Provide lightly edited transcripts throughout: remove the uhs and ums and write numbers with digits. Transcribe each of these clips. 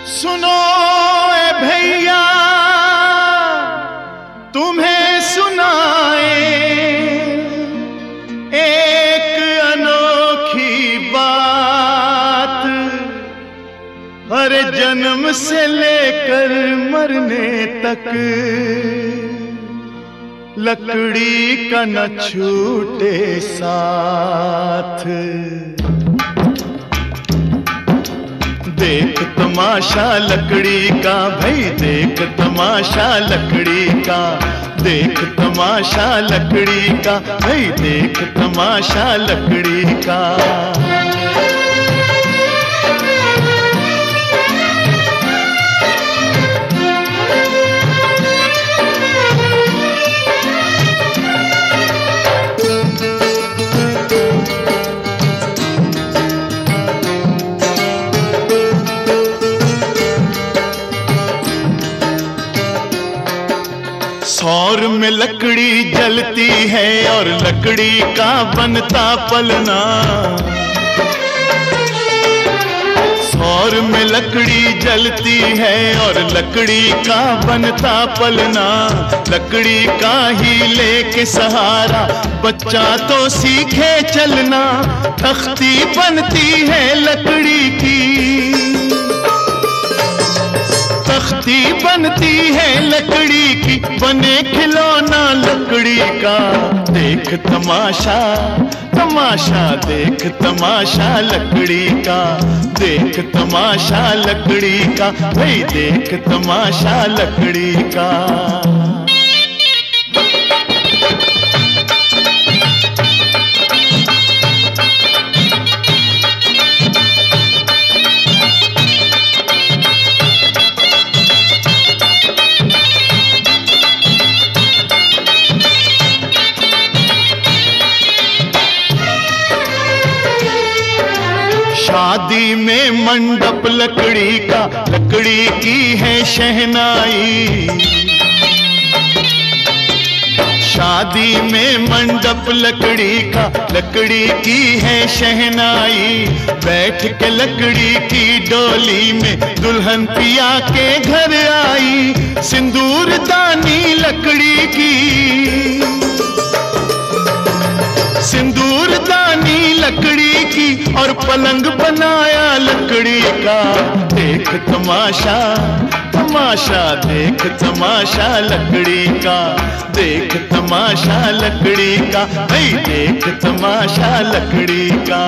सुनो ए भैया तुम्हें सुनाए एक अनोखी बात। हर जन्म से लेकर मरने तक लकड़ी का न छूटे साथ। देख तमाशा लकड़ी का भाई, देख तमाशा लकड़ी का, देख तमाशा लकड़ी का भाई, देख तमाशा लकड़ी का। सौर में लकड़ी जलती है और लकड़ी का बनता पलना। सौर में लकड़ी जलती है और लकड़ी का बनता पलना। लकड़ी का ही लेके सहारा बच्चा तो सीखे चलना। तख्ती बनती है लकड़ी की, तख्ती बनती है लकड़ी की, बने खिलौना लकड़ी का। देख तमाशा तमाशा, देख तमाशा लकड़ी का, देख तमाशा लकड़ी का भाई, देख तमाशा लकड़ी का। शादी में मंडप लकड़ी का, लकड़ी की है शहनाई। शादी में मंडप लकड़ी का, लकड़ी की है शहनाई। बैठ के लकड़ी की डोली में दुल्हन पिया के घर आई। सिंदूर दानी लकड़ी की, सिंदूर दानी लकड़ी की, और पलंग बनाया लकड़ी का। देख तमाशा तमाशा, देख तमाशा लकड़ी का, देख तमाशा लकड़ी का भाई, देख तमाशा लकड़ी का।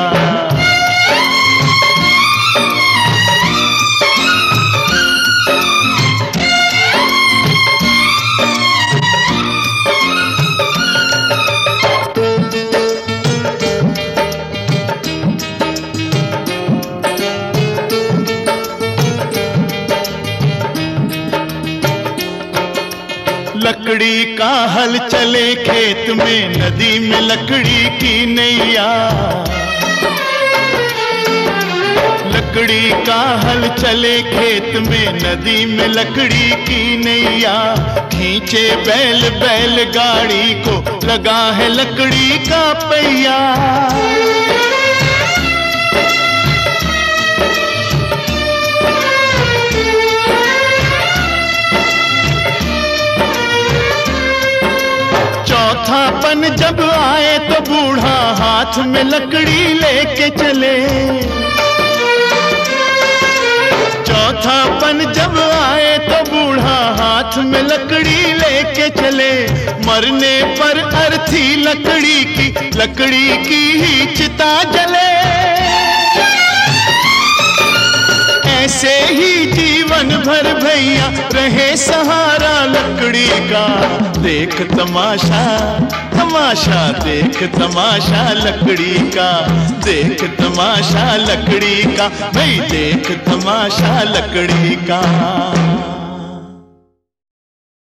लकड़ी का हल चले खेत में, नदी में लकड़ी की नैया। लकड़ी का हल चले खेत में, नदी में लकड़ी की नैया। खींचे बैल बैलगाड़ी को, लगा है लकड़ी का पहिया। चौथापन जब आए तो बूढ़ा हाथ में लकड़ी लेके चले। चौथापन जब आए तो बूढ़ा हाथ में लकड़ी लेके चले। मरने पर अर्थी लकड़ी की, लकड़ी की ही चिता जले। ऐसे ही जीवन भर भैया रहे सहारा लकड़ी का। देख तमाशा तमाशा, देख तमाशा लकड़ी का, देख तमाशा लकड़ी का भाई, देख तमाशा लकड़ी का।